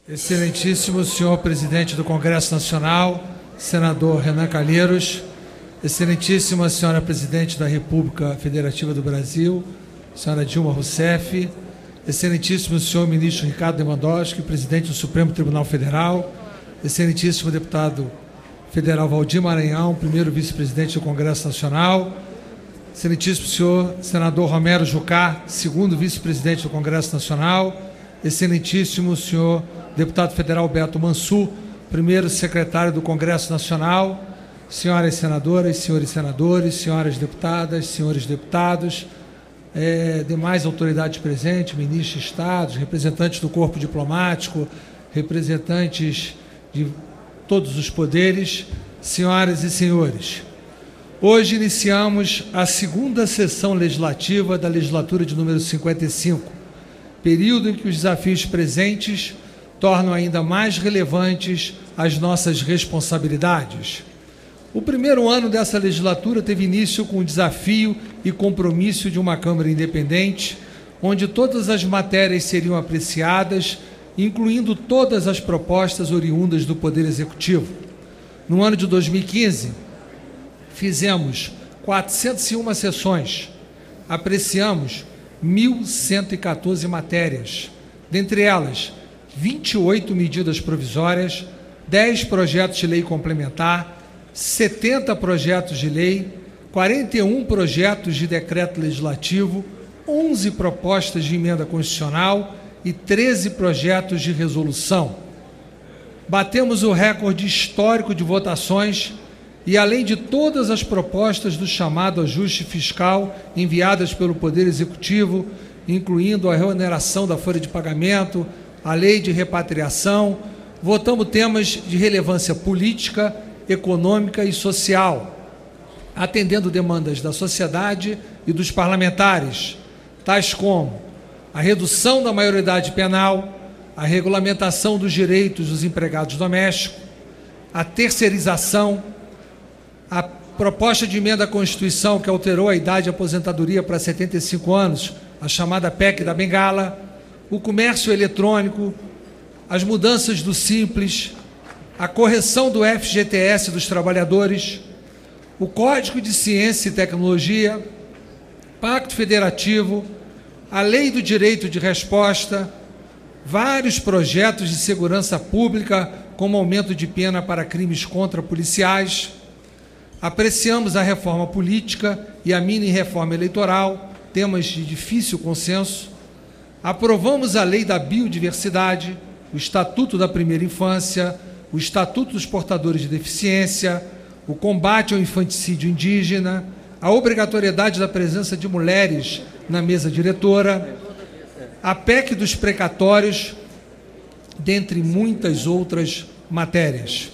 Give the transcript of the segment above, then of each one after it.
Excelentíssimo senhor presidente do Congresso Nacional, senador Renan Calheiros, excelentíssima senhora presidente da República Federativa do Brasil, senhora Dilma Rousseff, excelentíssimo senhor ministro Ricardo Lewandowski, presidente do Supremo Tribunal Federal, excelentíssimo deputado federal Valdir Maranhão, primeiro vice-presidente do Congresso Nacional, excelentíssimo senhor senador Romero Jucá, segundo vice-presidente do Congresso Nacional, excelentíssimo senhor deputado federal Beto Mansur, primeiro secretário do Congresso Nacional, senhoras senadoras, senhores senadores, senhoras deputadas, senhores deputados, demais autoridades presentes, ministros de Estado, representantes do corpo diplomático, representantes de todos os poderes, senhoras e senhores. Hoje iniciamos a segunda sessão legislativa da legislatura de número 55, período em que os desafios presentes tornam ainda mais relevantes as nossas responsabilidades. O primeiro ano dessa legislatura teve início com o desafio e compromisso de uma Câmara independente, onde todas as matérias seriam apreciadas, incluindo todas as propostas oriundas do Poder Executivo. No ano de 2015, fizemos 401 sessões, apreciamos 1.114 matérias, dentre elas 28 medidas provisórias, 10 projetos de lei complementar, 70 projetos de lei, 41 projetos de decreto legislativo, 11 propostas de emenda constitucional e 13 projetos de resolução. Batemos o recorde histórico de votações e, além de todas as propostas do chamado ajuste fiscal enviadas pelo Poder Executivo, incluindo a reoneração da folha de pagamento, a lei de repatriação, votamos temas de relevância política, econômica e social, atendendo demandas da sociedade e dos parlamentares, tais como a redução da maioridade penal, a regulamentação dos direitos dos empregados domésticos, a terceirização, a proposta de emenda à Constituição que alterou a idade de aposentadoria para 75 anos, a chamada PEC da Bengala, o comércio eletrônico, as mudanças do Simples, a correção do FGTS dos trabalhadores, o Código de Ciência e Tecnologia, Pacto Federativo, a Lei do Direito de Resposta, vários projetos de segurança pública, como aumento de pena para crimes contra policiais. Apreciamos a reforma política e a mini-reforma eleitoral, temas de difícil consenso. Aprovamos a Lei da Biodiversidade, o Estatuto da Primeira Infância, o Estatuto dos Portadores de Deficiência, o combate ao infanticídio indígena, a obrigatoriedade da presença de mulheres na mesa diretora, a PEC dos precatórios, dentre muitas outras matérias.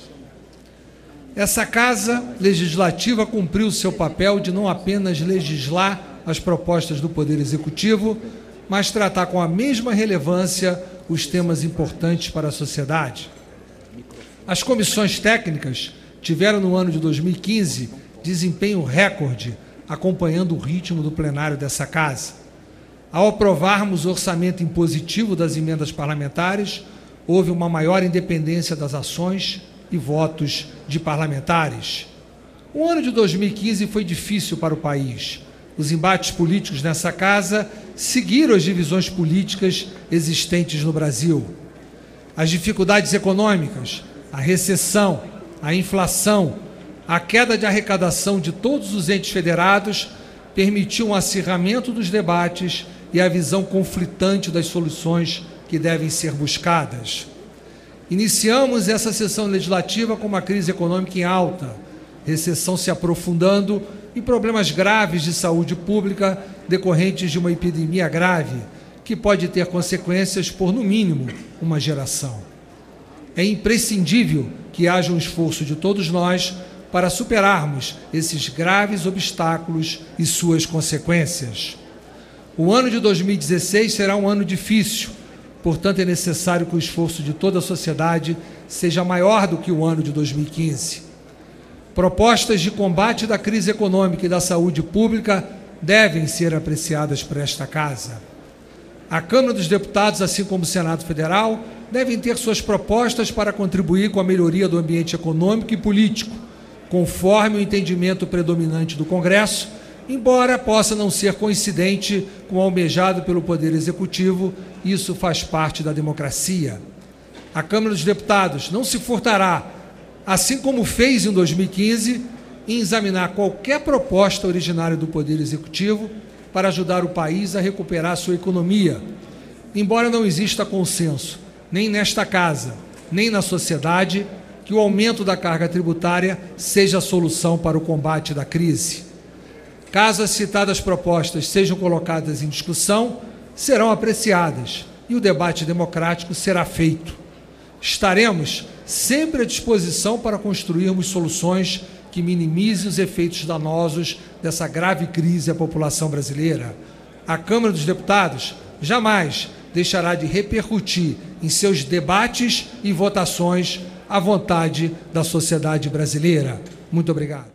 Essa Casa Legislativa cumpriu seu papel de não apenas legislar as propostas do Poder Executivo, mas tratar com a mesma relevância os temas importantes para a sociedade. As comissões técnicas tiveram no ano de 2015 desempenho recorde, acompanhando o ritmo do plenário dessa Casa. Ao aprovarmos o orçamento impositivo das emendas parlamentares, houve uma maior independência das ações e votos de parlamentares. O ano de 2015 foi difícil para o país. Os embates políticos nessa Casa seguiram as divisões políticas existentes no Brasil. As dificuldades econômicas, a recessão, a inflação, a queda de arrecadação de todos os entes federados permitiu um acirramento dos debates e a visão conflitante das soluções que devem ser buscadas. Iniciamos essa sessão legislativa com uma crise econômica em alta, recessão se aprofundando e problemas graves de saúde pública decorrentes de uma epidemia grave, que pode ter consequências por, no mínimo, uma geração. É imprescindível que haja um esforço de todos nós para superarmos esses graves obstáculos e suas consequências. O ano de 2016 será um ano difícil, portanto é necessário que o esforço de toda a sociedade seja maior do que o ano de 2015. Propostas de combate da crise econômica e da saúde pública devem ser apreciadas por esta Casa. A Câmara dos Deputados, assim como o Senado Federal, devem ter suas propostas para contribuir com a melhoria do ambiente econômico e político, conforme o entendimento predominante do Congresso, embora possa não ser coincidente com o almejado pelo Poder Executivo, isso faz parte da democracia. A Câmara dos Deputados não se furtará, assim como fez em 2015, em examinar qualquer proposta originária do Poder Executivo para ajudar o país a recuperar sua economia, embora não exista consenso, nem nesta Casa, nem na sociedade, que o aumento da carga tributária seja a solução para o combate da crise. Caso as citadas propostas sejam colocadas em discussão, serão apreciadas e o debate democrático será feito. Estaremos sempre à disposição para construirmos soluções que minimizem os efeitos danosos dessa grave crise à população brasileira. A Câmara dos Deputados jamais deixará de repercutir em seus debates e votações a vontade da sociedade brasileira. Muito obrigado.